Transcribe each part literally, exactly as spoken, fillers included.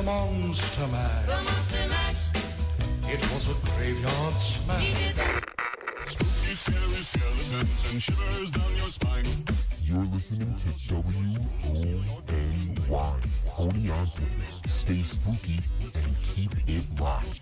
the Monster Mash. The Monster Mash. It was a graveyard smash. He did that. Spooky, scary skeletons and shivers down your spine. You're listening to W O N Y, Oneonta. Stay spooky and keep it locked.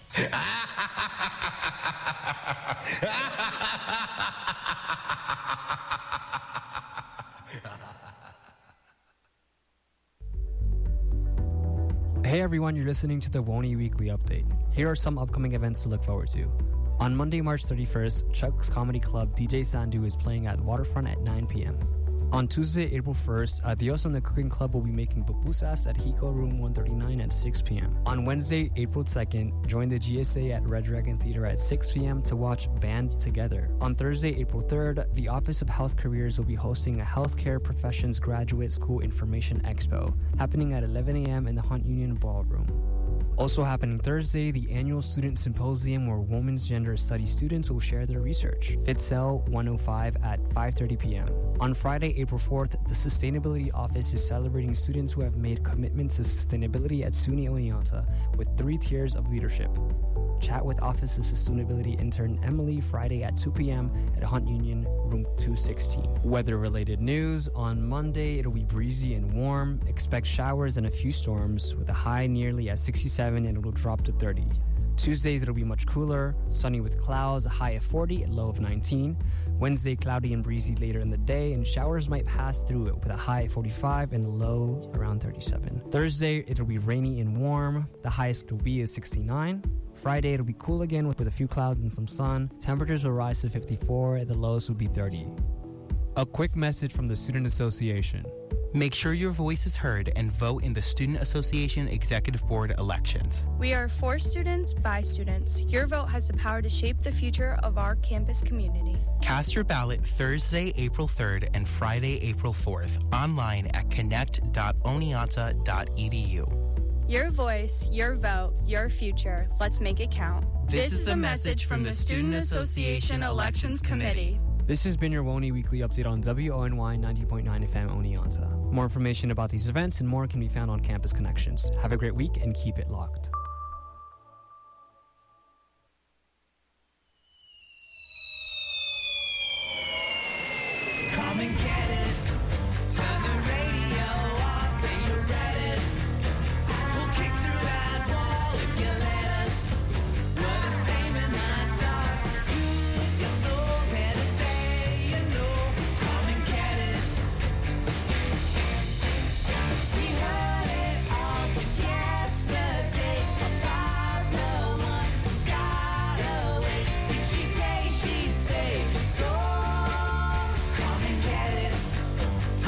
Hey everyone, you're listening to the Woney Weekly Update. Here are some upcoming events to look forward to. On Monday, March thirty-first, Chuck's Comedy Club D J Sandu is playing at Waterfront at nine p.m. On Tuesday, April first, Adios and the Cooking Club will be making pupusas at Hiko Room one thirty-nine at six p.m. On Wednesday, April second, join the G S A at Red Dragon Theater at six p.m. to watch Band Together. On Thursday, April third, the Office of Health Careers will be hosting a Healthcare Professions Graduate School Information Expo, happening at eleven a.m. in the Hunt Union Ballroom. Also happening Thursday, the annual Student Symposium where Women's Gender Studies students will share their research. FitCell one oh five at five thirty p.m. On Friday, April fourth, the Sustainability Office is celebrating students who have made commitments to sustainability at SUNY Oneonta with three tiers of leadership. Chat with Office of Sustainability intern Emily Friday at two p.m. at Hunt Union, room two sixteen. Weather-related news. On Monday, it'll be breezy and warm. Expect showers and a few storms with a high nearly at sixty-seven and it'll drop to thirty. Tuesdays, it'll be much cooler, sunny with clouds, a high of forty, a low of nineteen. Wednesday, cloudy and breezy later in the day, and showers might pass through it with a high of forty-five and a low around thirty-seven. Thursday, it'll be rainy and warm. The highest will be is sixty-nine. Friday, it'll be cool again with, with a few clouds and some sun. Temperatures will rise to fifty-four, the lowest will be thirty. A quick message from the Student Association. Make sure your voice is heard and vote in the Student Association Executive Board elections. We are for students, by students. Your vote has the power to shape the future of our campus community. Cast your ballot Thursday, April third and Friday, April fourth online at connect dot oneonta dot e d u. Your voice, your vote, your future. Let's make it count. This, this is a message from the Student Association Elections Committee. This has been your Woney Weekly Update on W O N Y ninety point nine F M Oneonta. More information about these events and more can be found on Campus Connections. Have a great week and keep it locked. Come and get it. Turn the radio off, say you're ready. We'll kick through that wall if you let us. We're the same in the dark. It's your soul there to say you know. Come and get it. We heard it all just yesterday about the one who got away. Did she say she'd say so? Come and get it.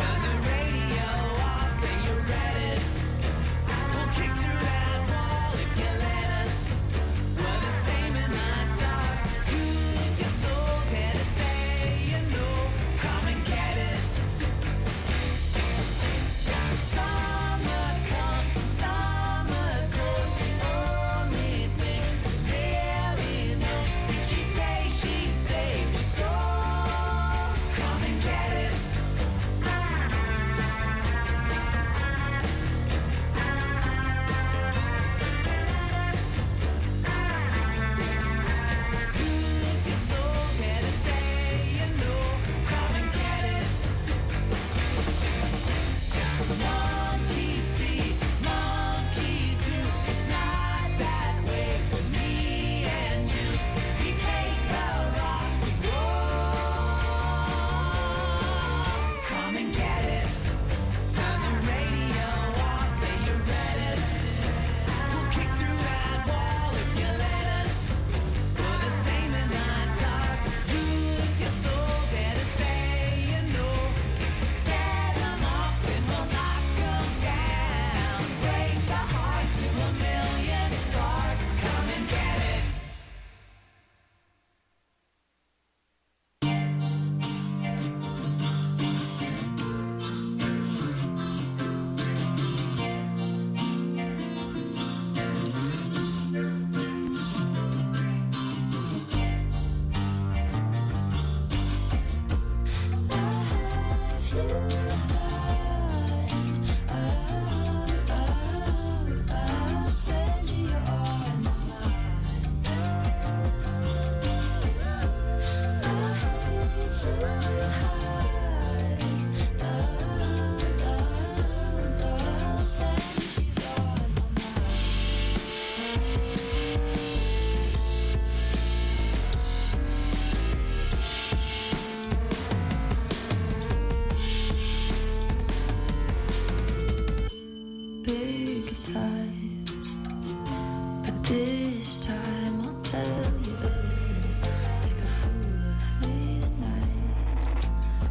Big times, but this time I'll tell you everything. Make a fool of me tonight.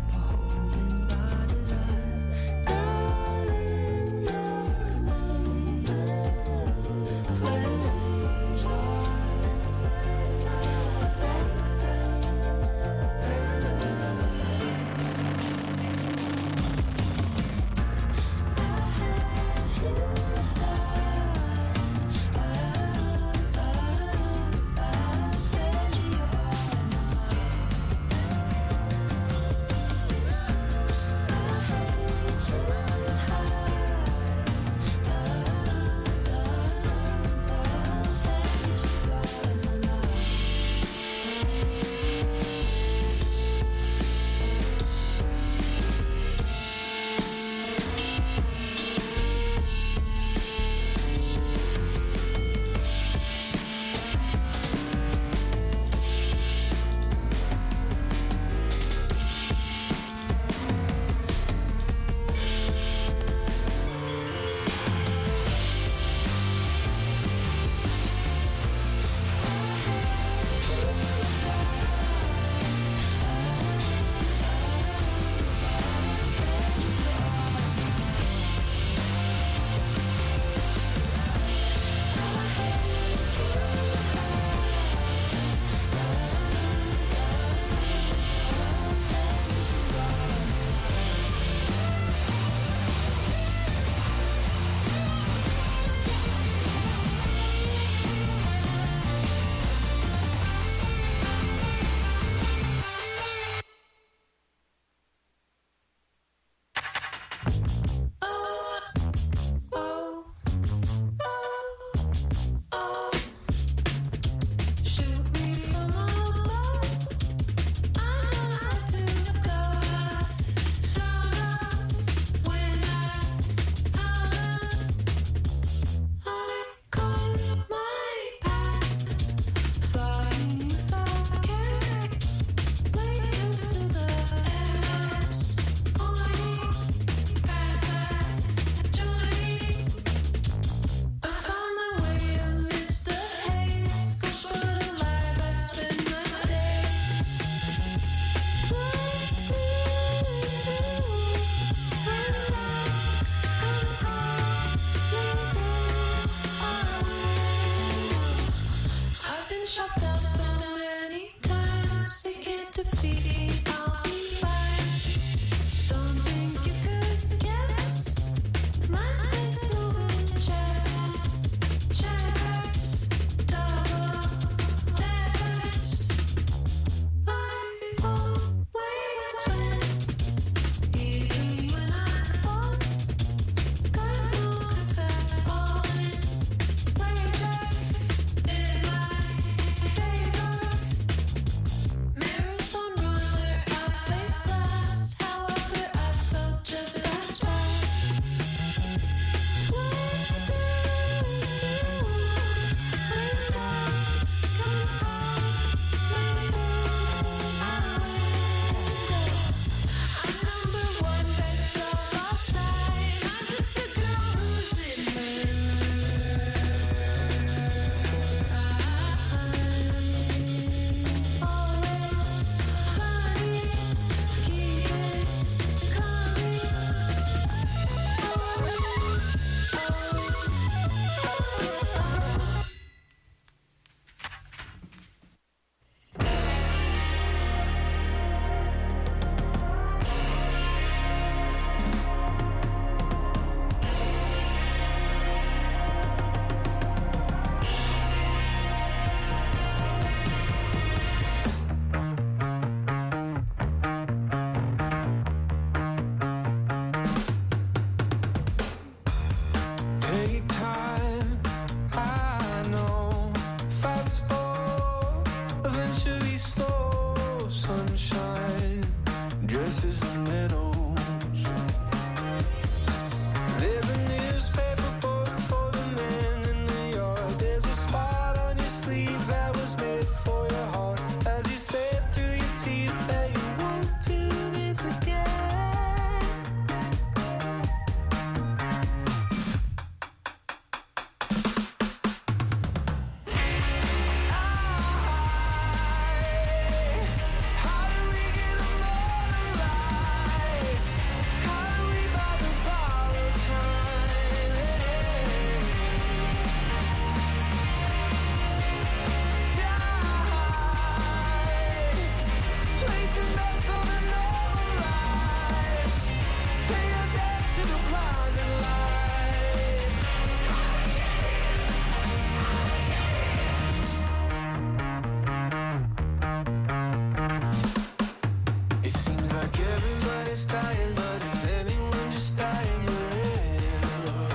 everybody's dying, but is anyone just dying to live?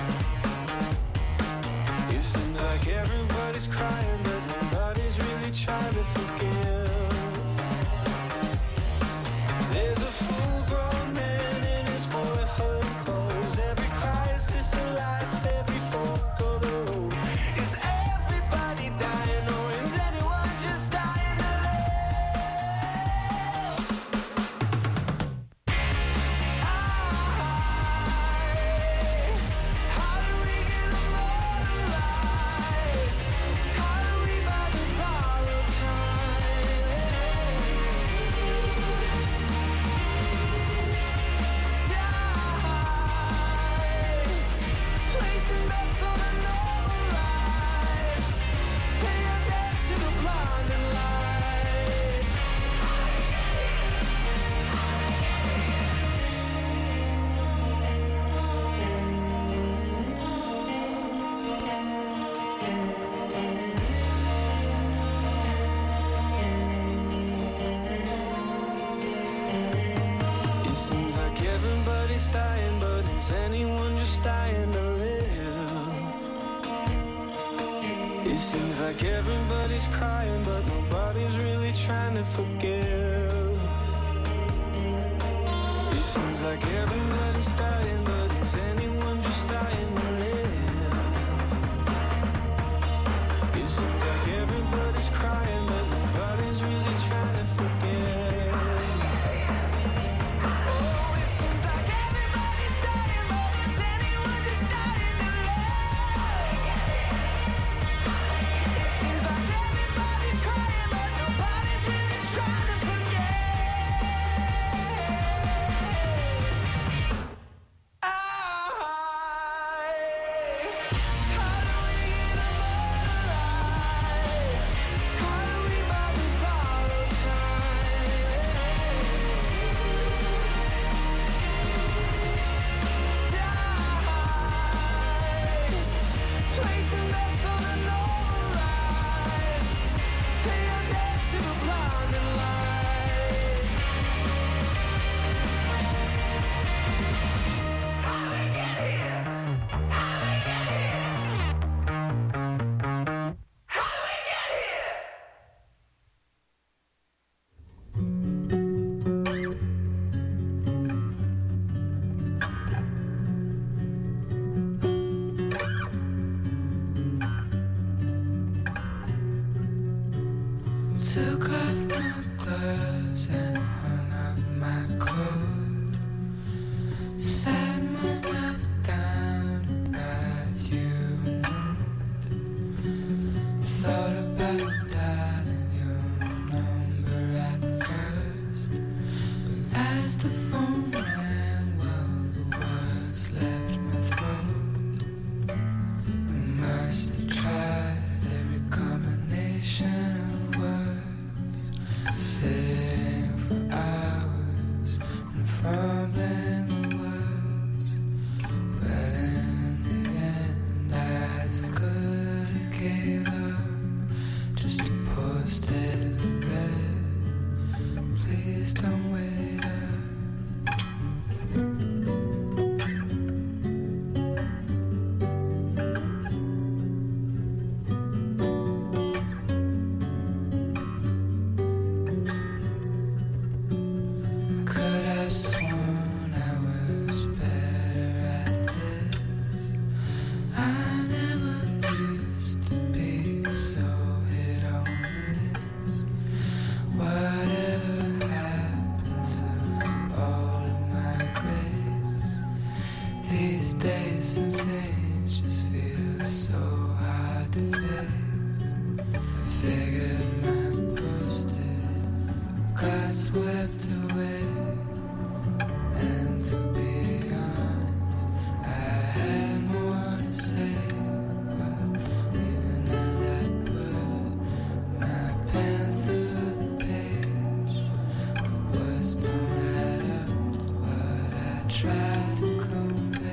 It seems like everybody's crying, but nobody's really trying to forgive. There's a full-grown man in his boyhood clothes. Every crisis of life, every fork of the road. Is everybody dying, or is anyone just dying to live? How do we get immortalized? How do we buy the borrowed time? Dies, placing bets on a noble life, paying debts to the blinding light. It seems like everybody's dying, but is anyone just dying to live? It seems like everybody's crying, but nobody's really trying to forgive. It seems like everybody's dying, but is anyone just dying to live? It seems like everybody's crying, but nobody's really trying to forgive. Oh, it seems like everybody's dying, but is anyone just dying to live? It seems like everybody's crying, but nobody's really trying to forgive. I, how do we get immortalized? How do we buy the borrowed time? Dies, placing bets on a noble life, paying debts to the blinding light. How do we get here? How do we get here? How do we get here? Took off my gloves and hung up my coat. Sat myself down to write you a note. Thought about dialing your number at first, but as the phone rang, well, the words left my throat. I must have tried every combination of words, sitting for hours and fumbling the words. But in the end, I as good as gave up, just to post it in red. Please don't wait up. Could have sworn I was better at this. I never used to be so hit or miss. Whatever happened to all of my grace? These days some things just feel so hard to face. I figured my posted got swept away. And to be honest, I had more to say. But even as I put my pen to the page, the words don't add up to what I tried to convey.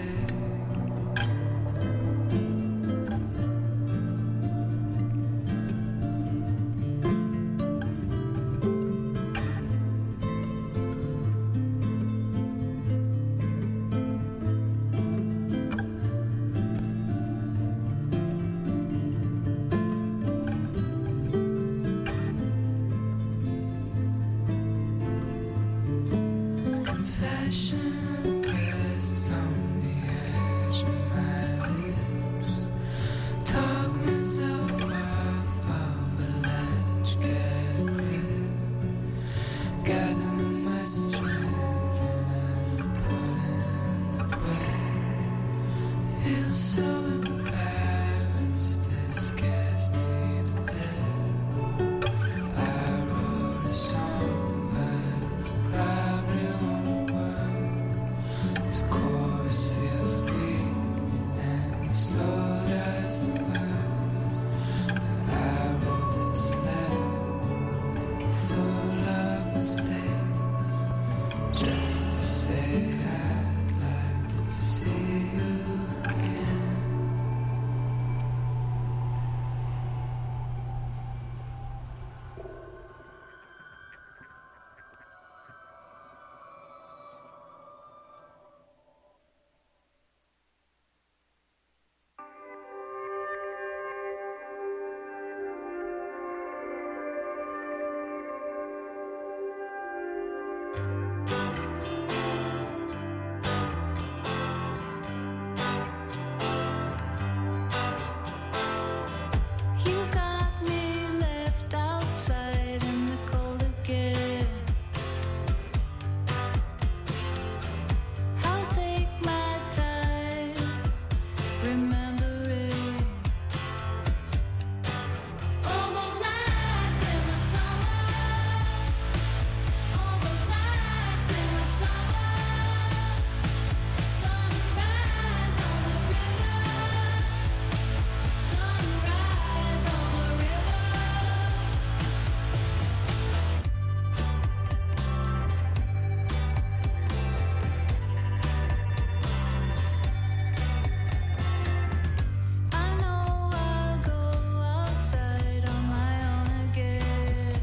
Passion rests on the edge of my lips. Talk myself off of a ledge, get grip. Gather my strength and I'm pulling the breath. Feel so embarrassed, it scares me to death. I wrote a song, but probably won't work. This chorus feels weak, and so does the verse. I wrote this letter full of mistakes, just to say I'd like to see you again. You got me left outside in the cold again. I'll take my time remembering all those nights in the summer, all those nights in the summer. Sunrise on the river, sunrise on the river. I know I'll go outside on my own again.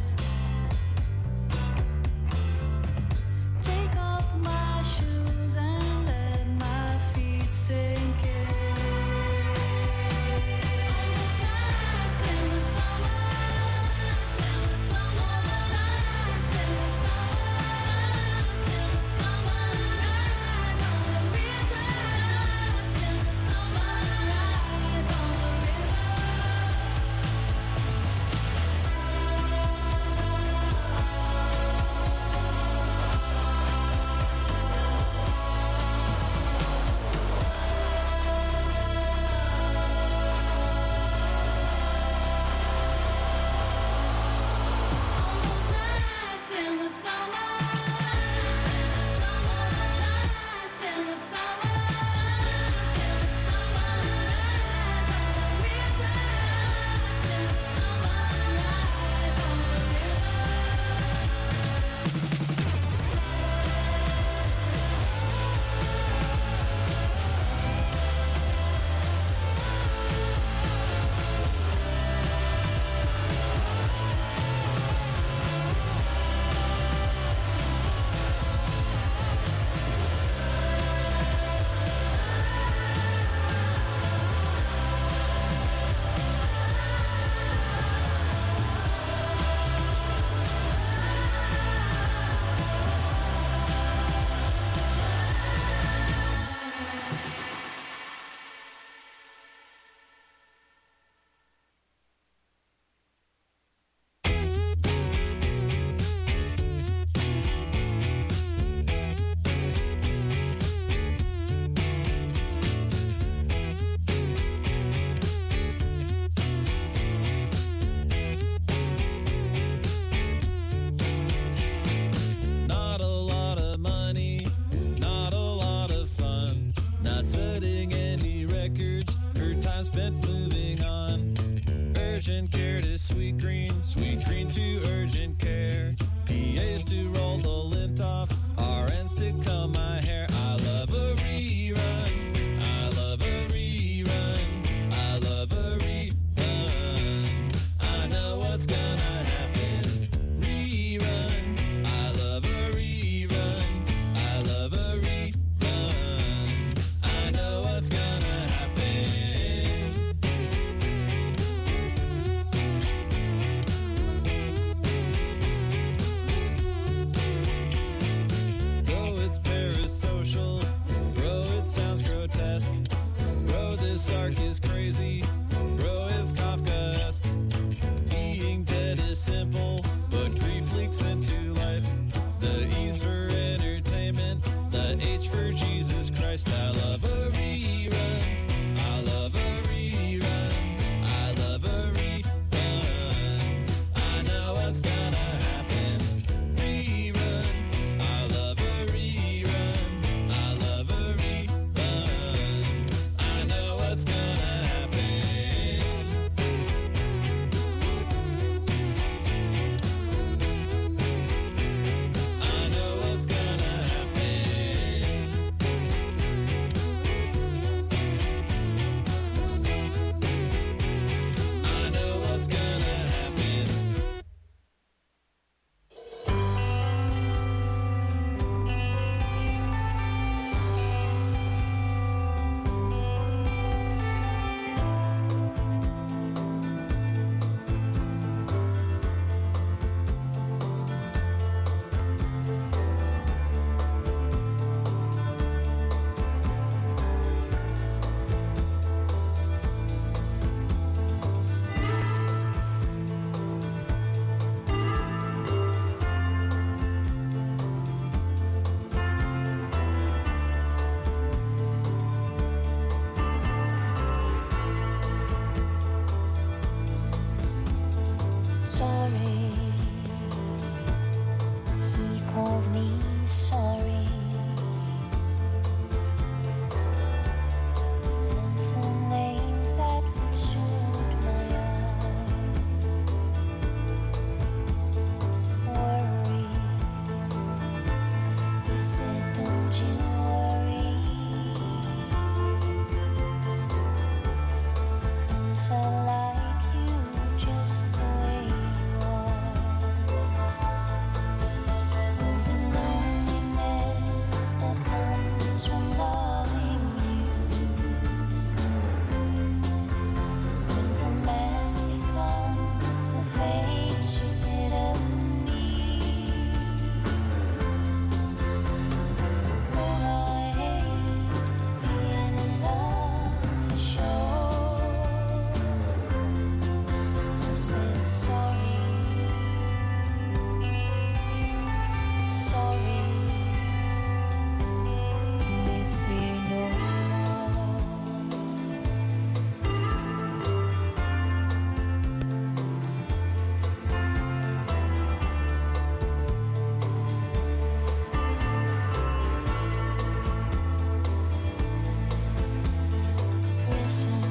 Take off my shoes and let my feet sink in. All those nights in the summer, nights in the summer, nights in the summer, nights in the summer. Sunrise on the river, nights in the summer, sunrise on the river. All those nights in the summer, nights in the summer, nights in the summer, nights in the summer. Sunrise on the river, nights in the summer, sunrise on the Not a lot of money, not a lot of fun. Not setting any records for time spent moving on. Urgent care to sweet green, sweet green to urgent care. P As to roll the lint off, R Ns to comb my hair. I love a rerun, I love a rerun, I love a rerun. I know what's gonna happen. Rerun, I love a rerun, I love a rerun. I know what's gonna happen. it's parasocial. Bro, it sounds grotesque. Bro, this arc is crazy. Bro, it's Kafkaesque. Being dead is simple, but grief leaks into life. The E's for entertainment, the H for Jesus Christ. I love a rerun. I love a rerun. I love a rerun. I know what's gonna happen. Rerun. I love a rerun. I love a rerun. I know what's gonna happen. I know what's gonna happen. I know what's gonna happen. Sorry, he called me sorry. It's a name that would suit my eyes. Worry, he said, don't you worry, 'cause I like you just the way you are. Oh, the loneliness that comes from loving you. When the mask becomes the face you didn't need. Oh, I hate being in love for sure. I said sorry, sorry, lives here no more. Prison,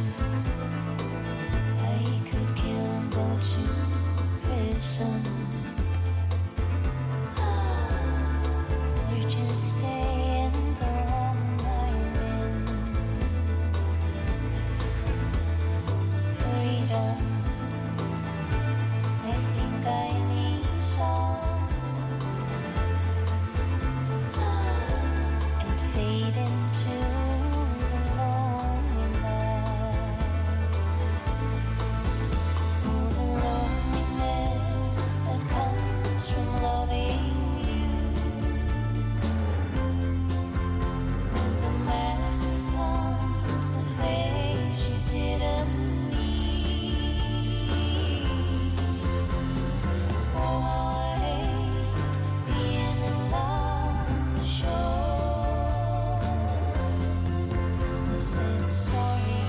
I could kill and go to prison. Or just stay in the one I'm in. Freedom, I think I need some. And fade into the lonely night. Oh, the loneliness that comes from loving you. When the mask becomes the face you didn't need. Oh, I hate being in love for sure. I said sorry,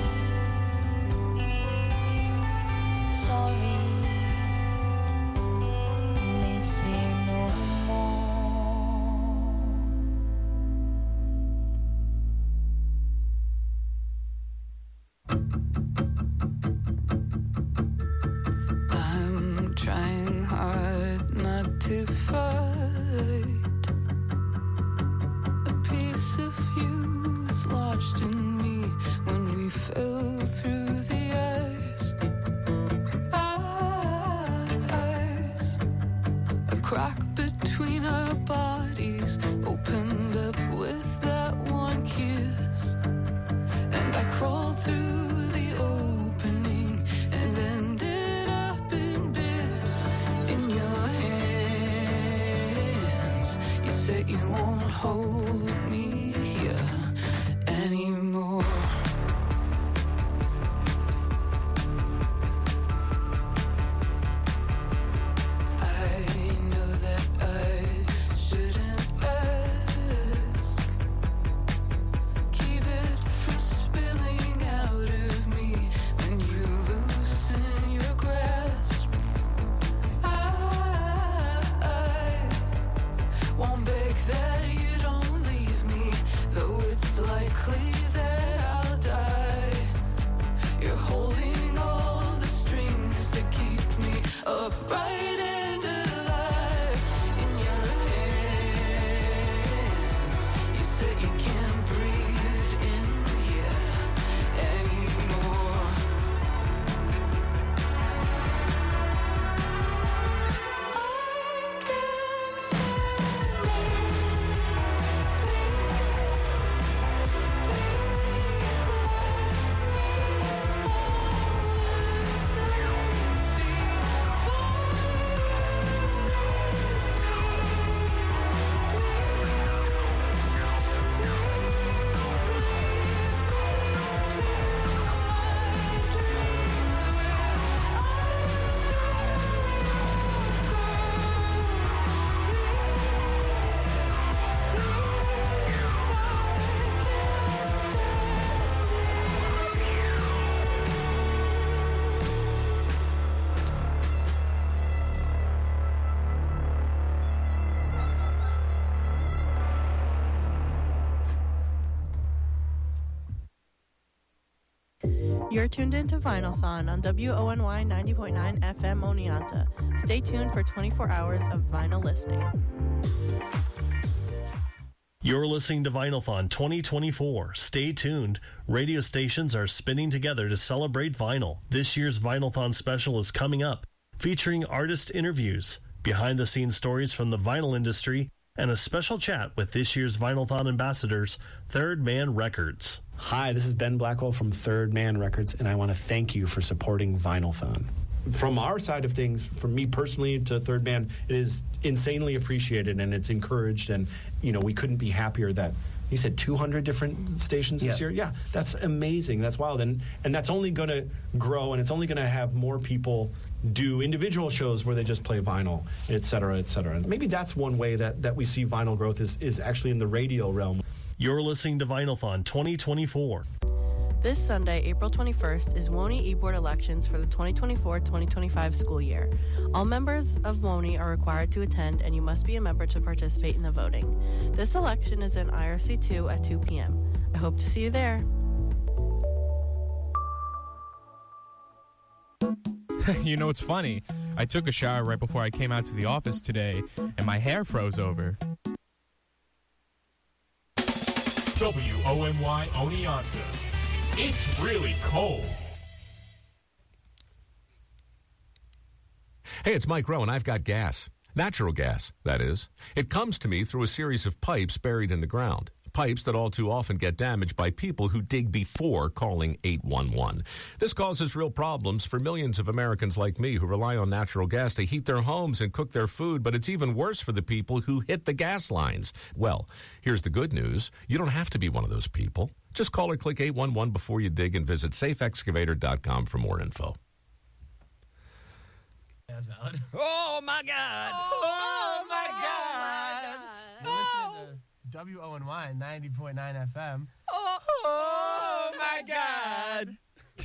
sorry, lives here no more. I'm trying hard not to fight. A piece of you is lodged in me when we fell through the ice. Ice. A crack between our bodies opened up with that one kiss. And I crawled through the opening and ended up in bits in your hands. won't hold me here anymore. I know that I shouldn't ask. Keep it from spilling out of me when you loosen your grasp. I, I won't beg that you don't leave me, though it's likely that I'll die. You're holding all the strings to keep me upright and alive in your hands. You said you can't breathe in here anymore. I can't stand You're tuned into Vinylthon on W O N Y ninety point nine F M Oneonta. Stay tuned for twenty-four hours of vinyl listening. You're listening to Vinylthon twenty twenty-four. Stay tuned. Radio stations are spinning together to celebrate vinyl. This year's Vinylthon special is coming up, featuring artist interviews, behind-the-scenes stories from the vinyl industry, and a special chat with this year's Vinylthon ambassadors, Third Man Records. Hi, this is Ben Blackwell from Third Man Records, and I want to thank you for supporting Vinylthon. From our side of things, from me personally to Third Man, it is insanely appreciated and it's encouraged, and you know, we couldn't be happier that you said two hundred different stations this Yeah. year. Yeah, that's amazing. That's wild, and and that's only going to grow, and it's only going to have more people do individual shows where they just play vinyl, et cetera, et cetera. And maybe that's one way that that we see vinyl growth is is actually in the radio realm. You're listening to Vinylthon twenty twenty-four. This Sunday, April twenty-first, is WONY e-board elections for the twenty twenty-four twenty twenty-five school year. All members of WONY are required to attend, and you must be a member to participate in the voting. This election is in I R C two at two p.m. I hope to see you there. You know, it's funny. I took a shower right before I came out to the office today, and my hair froze over. W O N Y Oneonta. It's really cold. Hey, it's Mike Rowe, and I've got gas. Natural gas, that is. It comes to me through a series of pipes buried in the ground. Pipes that all too often get damaged by people who dig before calling eight one one. This causes real problems for millions of Americans like me who rely on natural gas to heat their homes and cook their food, but it's even worse for the people who hit the gas lines. Well, here's the good news. You don't have to be one of those people. Just call or click eight one one before you dig and visit safe excavator dot com for more info. That's valid. Oh, my God. Oh, my God. You're listening to W O N Y ninety point nine F M. Oh, oh my God.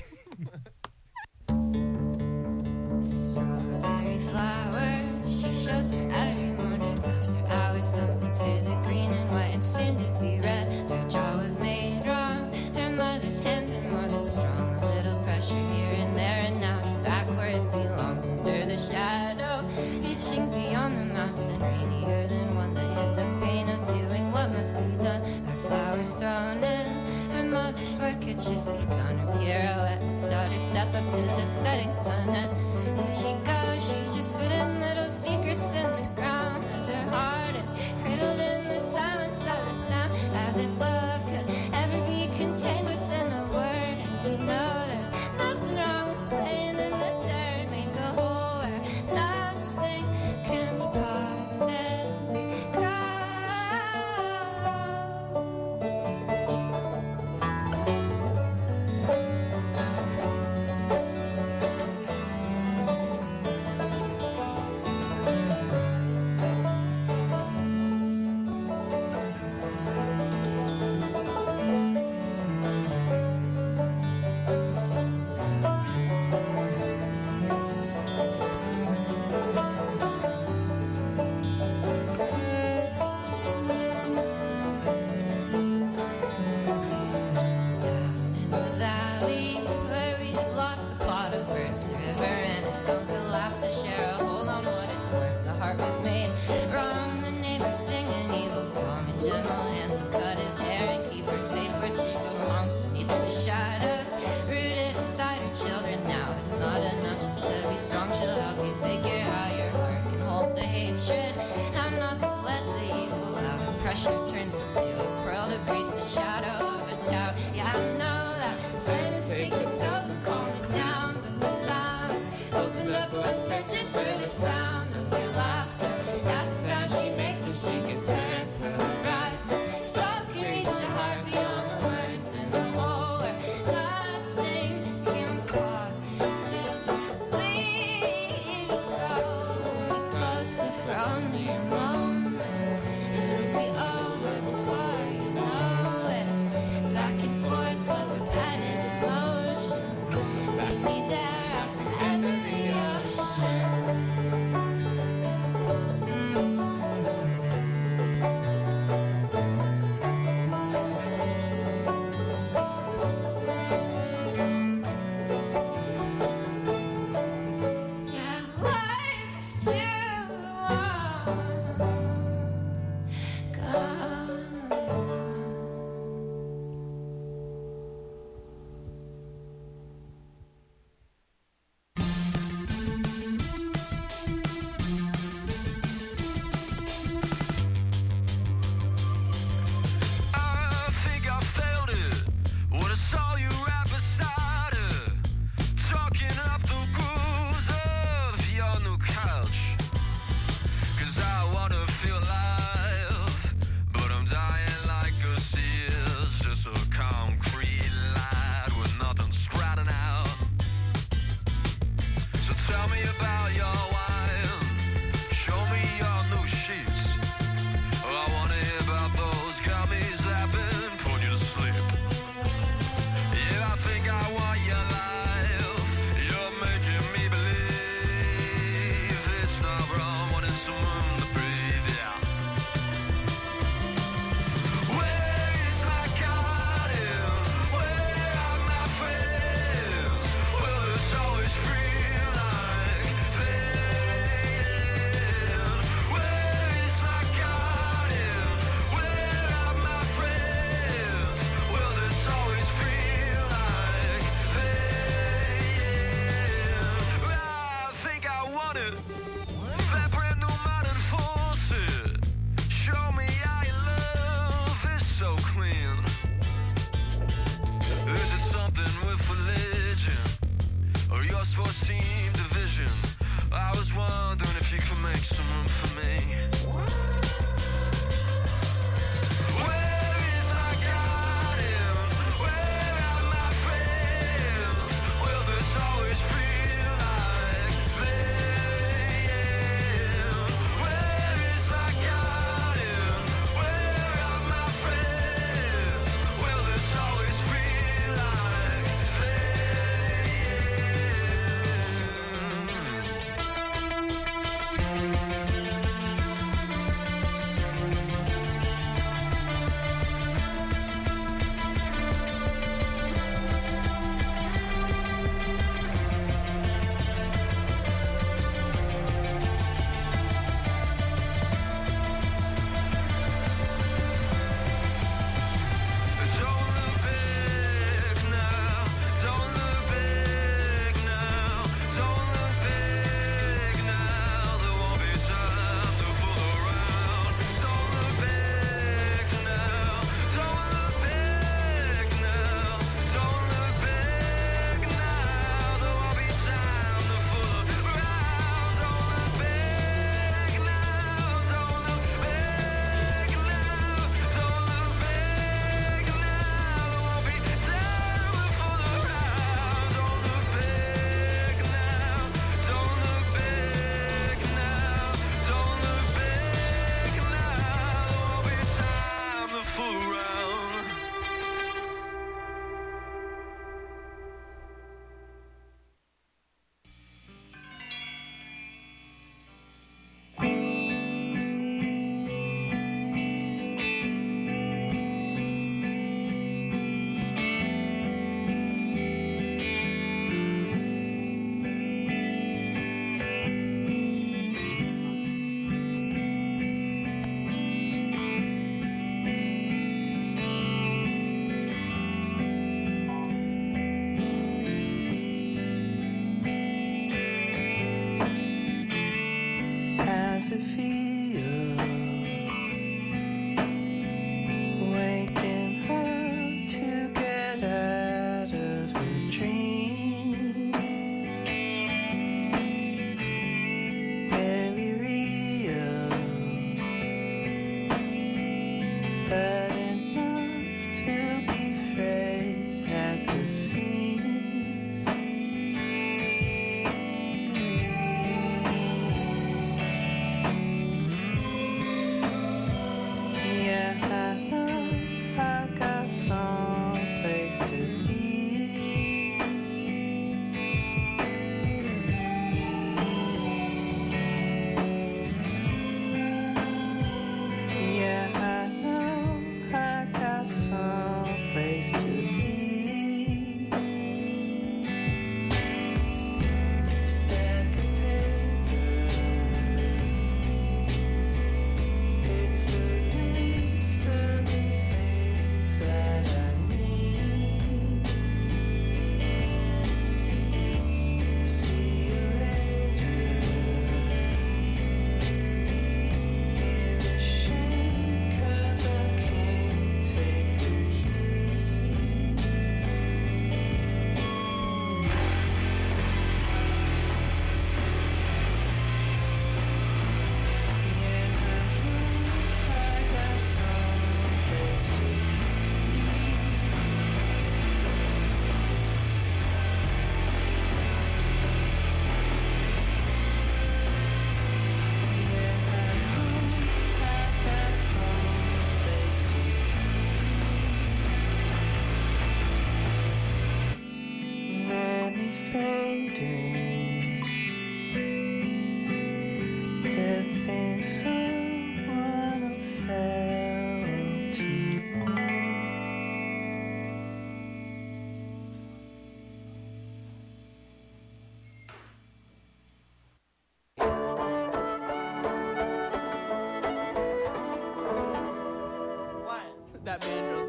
Strawberry flowers, she shows her every morning after hours, stumbling through the green and white and soon to be red. Her jaw was made wrong, her mother's hands are more than strong. A little pressure here and there, and now it's back where it belongs, under the shadow, reaching beyond the mountain, rainier than one that hit the pain of doing what must be done. Her flowers thrown in, her mother's work had just begun. Her pure truth turns into a pearl that breaks the shadow of a doubt. Yeah, I know that plan is take the pills and calm it down, but the silence opened up one searching for the sound of your laughter. That's the sound she makes when she gets hurt. Her eyes so can reach the heart beyond the words and the whole where nothing can possibly go. Be closer from your moment. It'll be over before you know it.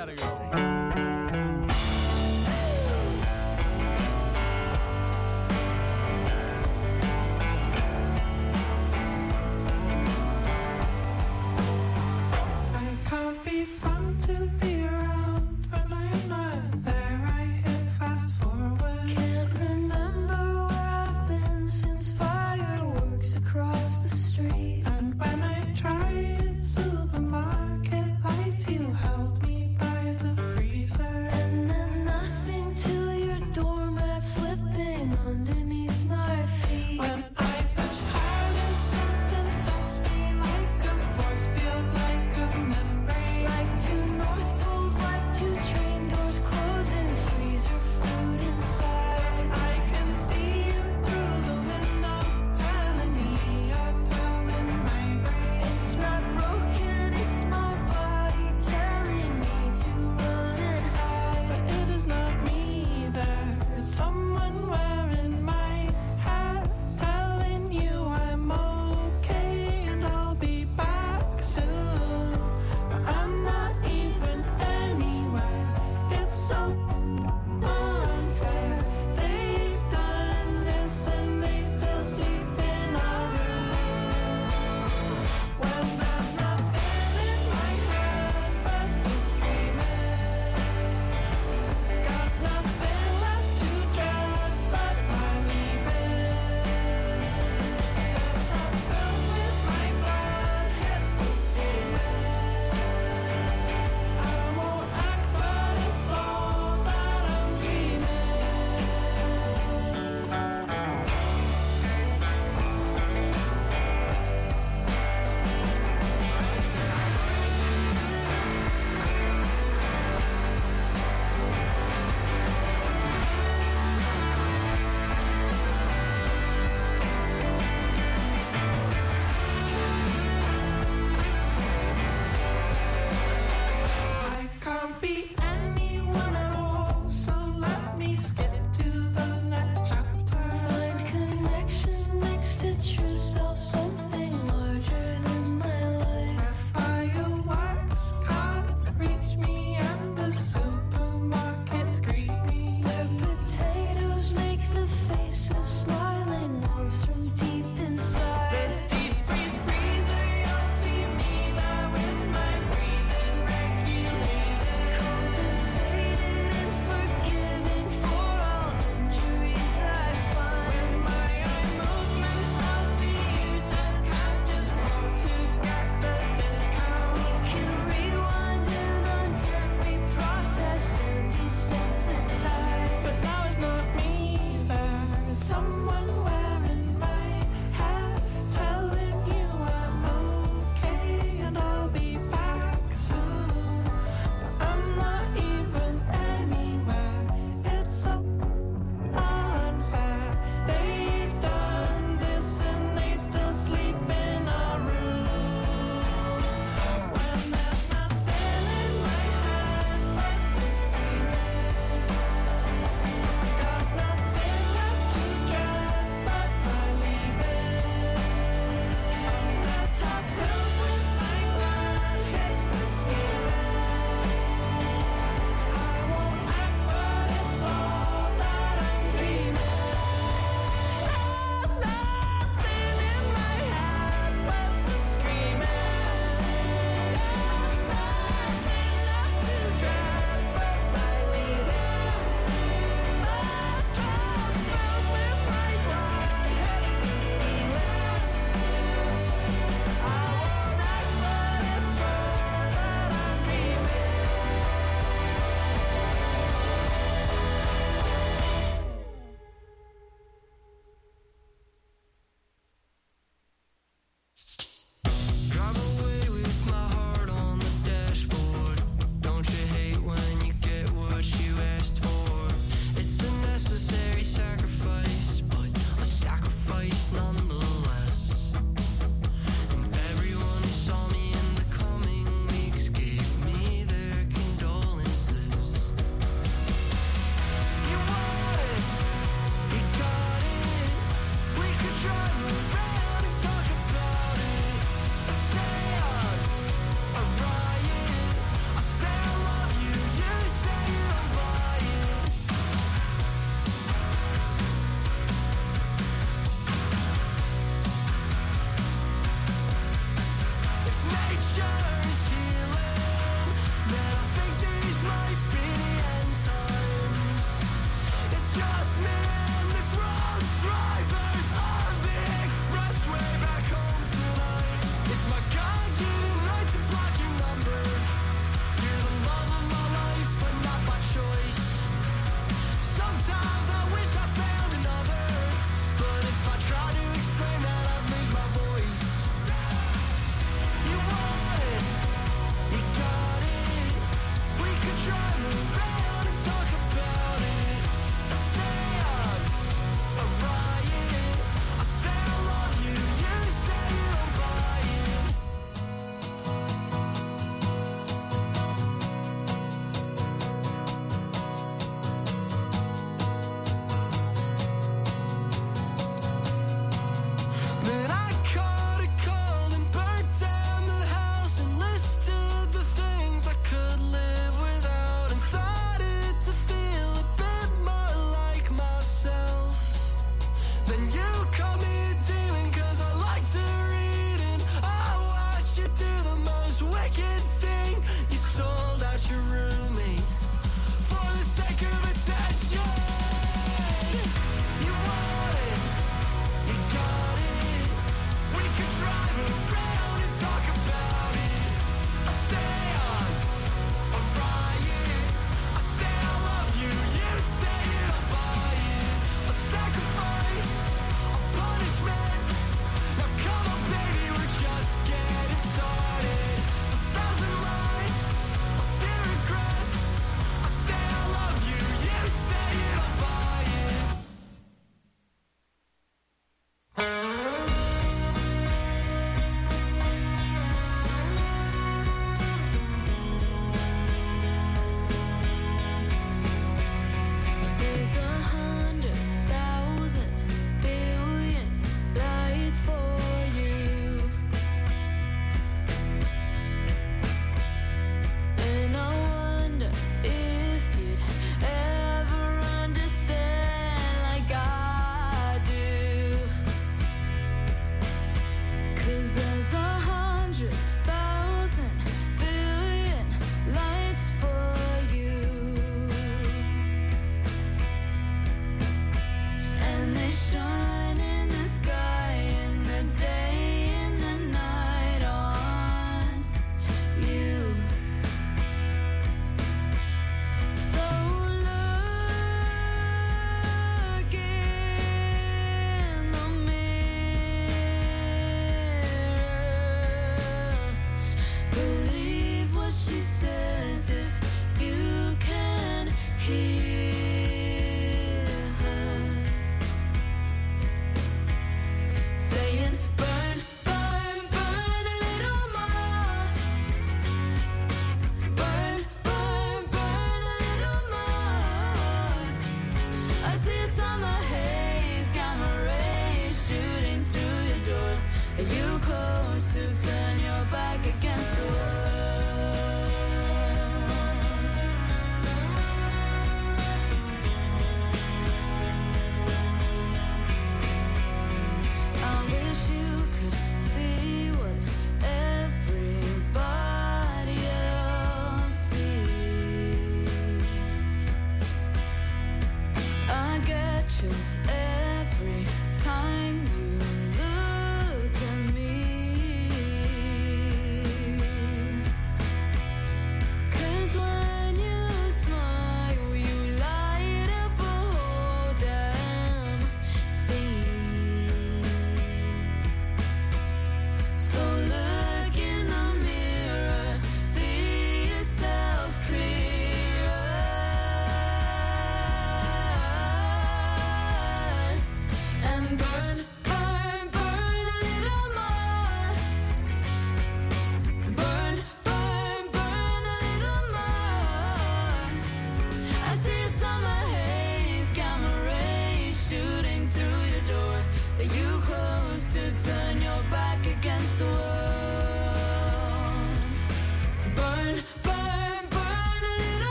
gotta go. I can't be fun to be around when I'm not there. I hit fast forward. Can't remember where I've been since fireworks across the street. And when I try at supermarket lights, you held me by the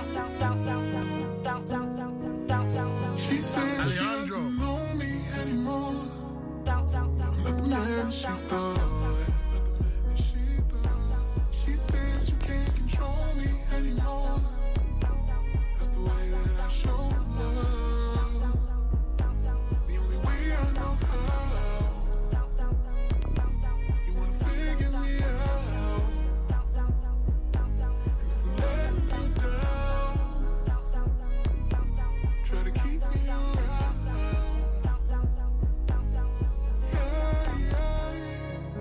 She said she doesn't know me anymore. I'm not the man she thought. She said you can't control me anymore. That's the way that I show love. The only way I know how. You wanna figure me out. And if I'm letting you down, try to keep me around. Yeah, yeah.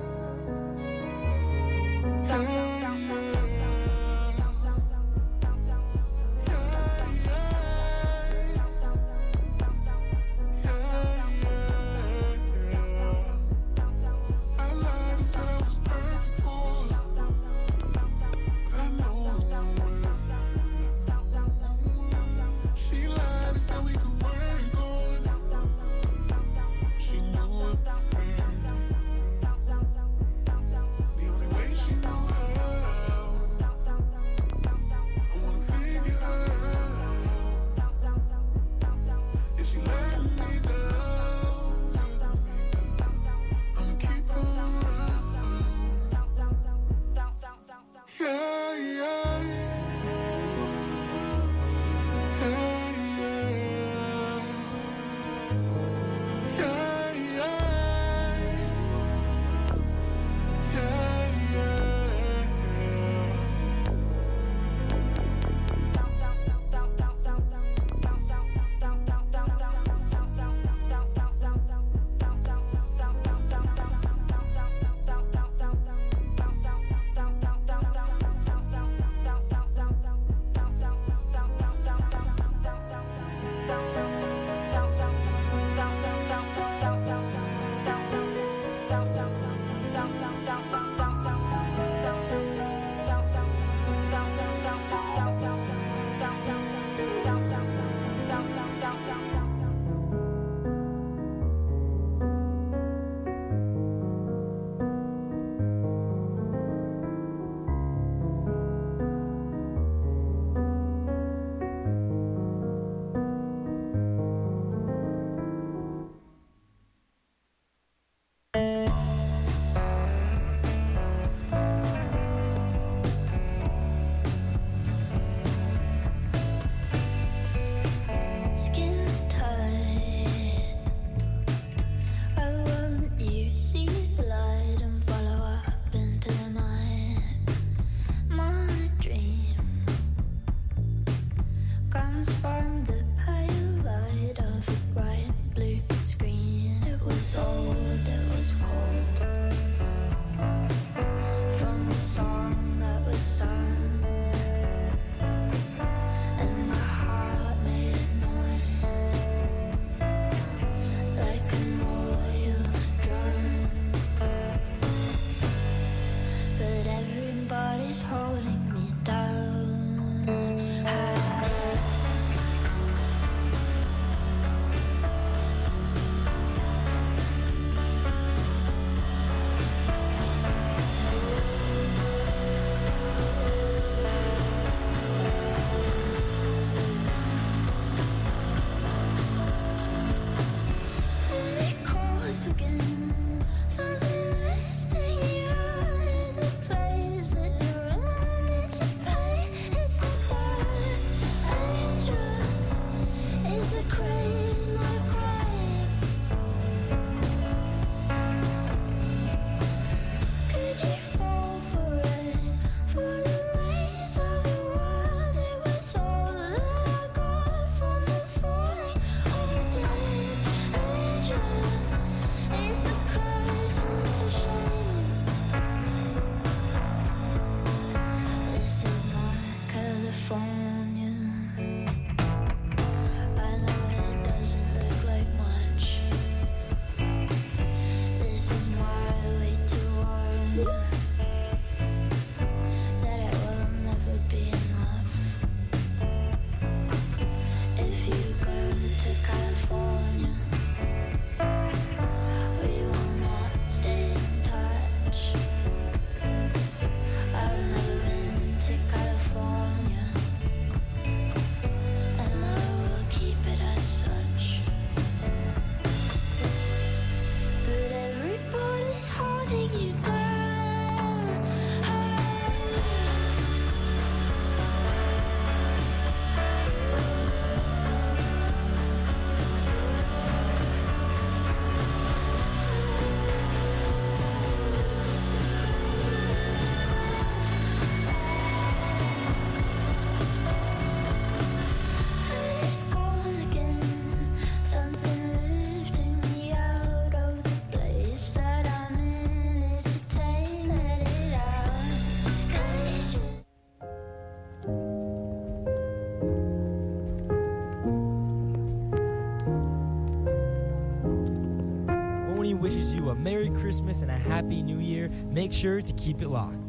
wishes you a Merry Christmas and a Happy New Year. Make sure to keep it locked.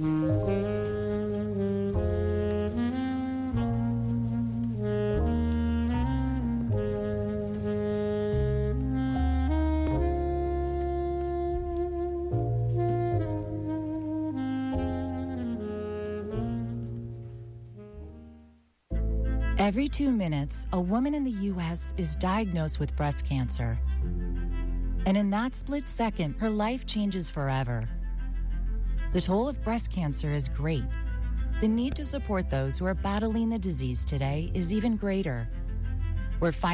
Every two minutes, a woman in the U S is diagnosed with breast cancer. And in that split second, her life changes forever. The toll of breast cancer is great. The need to support those who are battling the disease today is even greater. We're fighting